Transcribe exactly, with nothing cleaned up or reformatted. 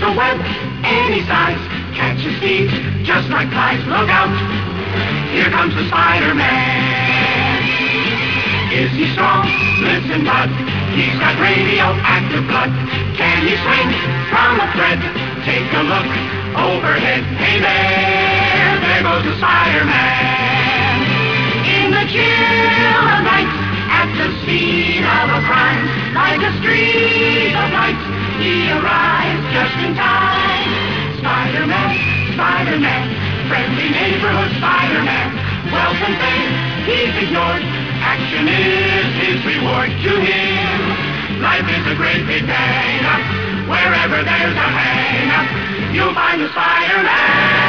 a web any size. Catch his feet just like flies. Look out, here comes the Spider-Man. Is he strong? Listen, bud, he's got radioactive blood. Can he swing from a thread? Take a look overhead. Hey there, there goes the Spider-Man. In the chill of night, at the scene of a crime, like a streak of light, he arrives just in time. Spider-Man, Spider-Man, friendly neighborhood Spider-Man. Wealth and fame, he's ignored. Action is his reward to him. Life is a great big hang-up. Wherever there's a hang-up, you'll find the Spider-Man.